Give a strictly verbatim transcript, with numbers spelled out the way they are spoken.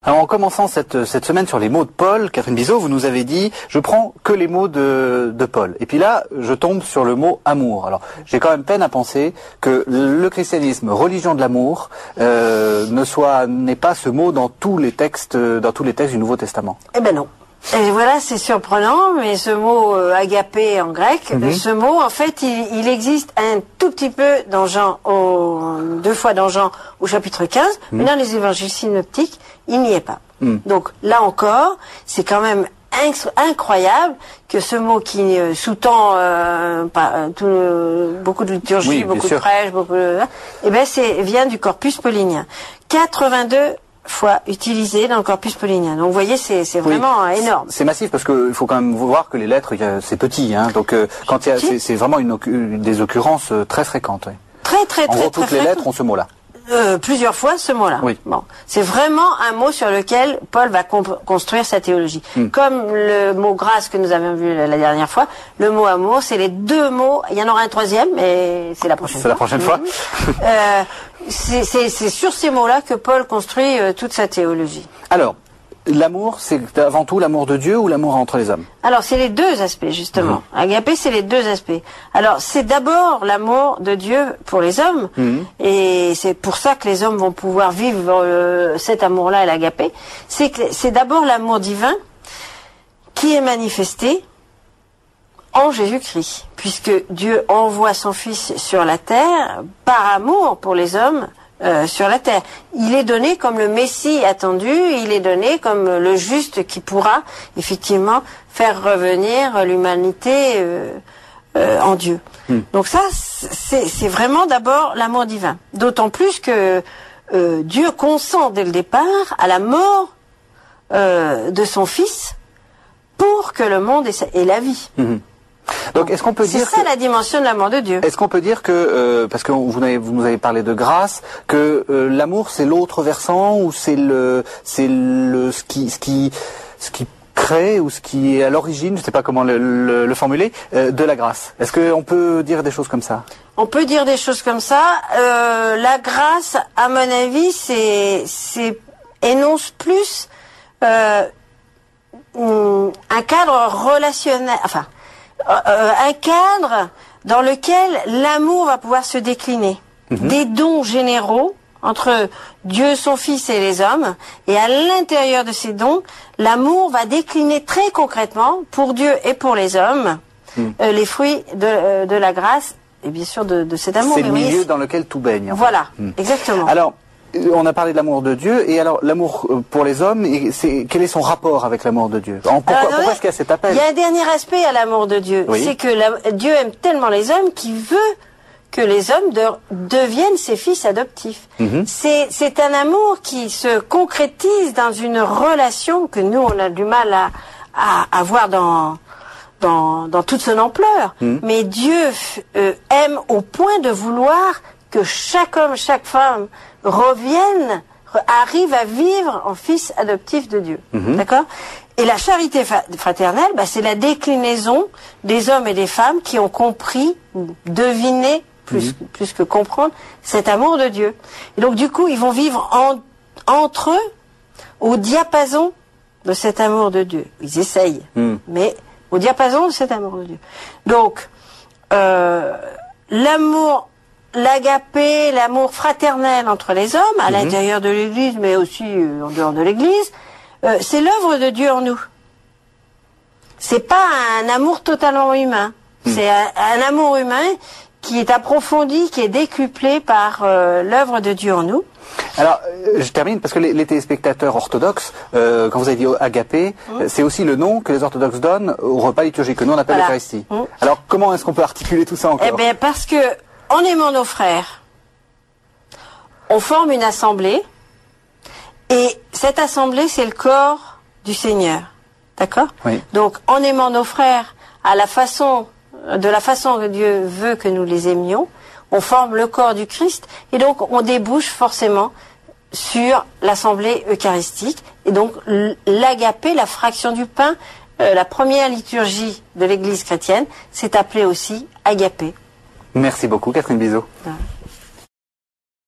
Alors en commençant cette, cette semaine sur les mots de Paul, Catherine Bizot, vous nous avez dit « je prends que les mots de, de Paul ». Et puis là, je tombe sur le mot « amour ». Alors j'ai quand même peine à penser que le christianisme, religion de l'amour, euh, ne soit n'est pas ce mot dans tous les textes, dans tous les textes du Nouveau Testament. Eh ben non. Et voilà, c'est surprenant, mais ce mot euh, agapé en grec, mm-hmm. ce mot, en fait, il, il existe un tout petit peu dans Jean, au, deux fois dans Jean au chapitre quinze, mm-hmm. mais dans les évangiles synoptiques, il n'y est pas. Mm. Donc là encore, c'est quand même incroyable que ce mot qui euh, sous-tend euh, pas, tout, euh, beaucoup de liturgie, oui, beaucoup de prêches, beaucoup de... Eh ben, c'est vient du corpus paulinien. quatre-vingt-deux fois utilisé dans le corpus paulinien. Donc vous voyez, c'est c'est vraiment oui, énorme. C'est massif parce que il faut quand même voir que les lettres, c'est petit, hein. Donc euh, quand il y a, c'est vraiment une, une des occurrences euh, très fréquentes. Oui. Très très en très gros, très. Toutes les lettres ont ce mot-là. Euh, plusieurs fois ce mot-là. Oui. Bon, c'est vraiment un mot sur lequel Paul va construire sa théologie. Mm. Comme le mot grâce que nous avions vu la, la dernière fois, le mot amour, c'est les deux mots. Il y en aura un troisième, mais c'est la prochaine. C'est la prochaine fois. euh, c'est sur ces mots-là que Paul construit euh, toute sa théologie. Alors, l'amour, c'est avant tout l'amour de Dieu ou l'amour entre les hommes? Alors, c'est les deux aspects, justement. Mmh. Agapé, c'est les deux aspects. Alors, c'est d'abord l'amour de Dieu pour les hommes, mmh. et c'est pour ça que les hommes vont pouvoir vivre euh, cet amour-là et l'agapé. C'est que c'est d'abord l'amour divin qui est manifesté en Jésus-Christ, puisque Dieu envoie son Fils sur la terre par amour pour les hommes. Euh, sur la terre. Il est donné comme le Messie attendu, il est donné comme le juste qui pourra effectivement faire revenir l'humanité euh, euh, en Dieu. Mm. Donc ça, c'est vraiment d'abord l'amour divin. D'autant plus que euh, Dieu consent dès le départ à la mort euh, de son Fils pour que le monde ait, ait la vie. Mm-hmm. Donc, est-ce qu'on peut dire c'est ça la dimension de l'amour de Dieu. Est-ce qu'on peut dire que euh, parce que vous, avez, vous nous avez parlé de grâce, que euh, l'amour c'est l'autre versant ou c'est le c'est le ce qui ce qui ce qui crée ou ce qui est à l'origine, je ne sais pas comment le, le, le formuler, euh, de la grâce. Est-ce qu'on peut dire des choses comme ça? On peut dire des choses comme ça. Euh, la grâce, à mon avis, c'est c'est énonce plus euh, un cadre relationnel. Enfin. Euh, un cadre dans lequel l'amour va pouvoir se décliner. Mmh. Des dons généraux entre Dieu, son Fils et les hommes. Et à l'intérieur de ces dons, l'amour va décliner très concrètement pour Dieu et pour les hommes mmh. euh, les fruits de, euh, de la grâce et bien sûr de, de cet amour. C'est le milieu dans lequel tout baigne. En voilà, fait. Mmh. exactement. Alors, on a parlé de l'amour de Dieu, et alors l'amour pour les hommes, c'est, quel est son rapport avec l'amour de Dieu? en, Pourquoi, pourquoi est-ce qu'il y a cet appel? Il y a un dernier aspect à l'amour de Dieu, oui. c'est que la, Dieu aime tellement les hommes qu'il veut que les hommes de, deviennent ses fils adoptifs. Mm-hmm. C'est un amour qui se concrétise dans une relation que nous, on a du mal à, à, à voir dans, dans, dans toute son ampleur. Mm-hmm. Mais Dieu euh, aime au point de vouloir que chaque homme, chaque femme revienne, arrive à vivre en fils adoptif de Dieu. Mmh. D'accord? Et la charité fraternelle, bah, c'est la déclinaison des hommes et des femmes qui ont compris, deviné, plus, mmh. plus que comprendre, cet amour de Dieu. Et donc, du coup, ils vont vivre en, entre eux, au diapason de cet amour de Dieu. Ils essayent, mmh. mais au diapason de cet amour de Dieu. Donc, euh, l'amour l'agapé, l'amour fraternel entre les hommes, à mmh. l'intérieur de l'Église, mais aussi euh, en dehors de l'Église, euh, c'est l'œuvre de Dieu en nous. C'est pas un amour totalement humain. Mmh. C'est un, un amour humain qui est approfondi, qui est décuplé par euh, l'œuvre de Dieu en nous. Alors, euh, je termine parce que les, les téléspectateurs orthodoxes, euh, quand vous avez dit agapé, mmh. c'est aussi le nom que les orthodoxes donnent au repas liturgique que nous on appelle voilà. l'Eucharistie. Mmh. Alors, comment est-ce qu'on peut articuler tout ça encore? Eh bien, parce que en aimant nos frères, on forme une assemblée, et cette assemblée, c'est le corps du Seigneur. D'accord? Oui. Donc, en aimant nos frères à la façon, de la façon que Dieu veut que nous les aimions, on forme le corps du Christ, et donc on débouche forcément sur l'assemblée eucharistique, et donc l'agapé, la fraction du pain, euh, la première liturgie de l'Église chrétienne, c'est appelé aussi agapé. Merci beaucoup, Catherine Bizot. Ouais.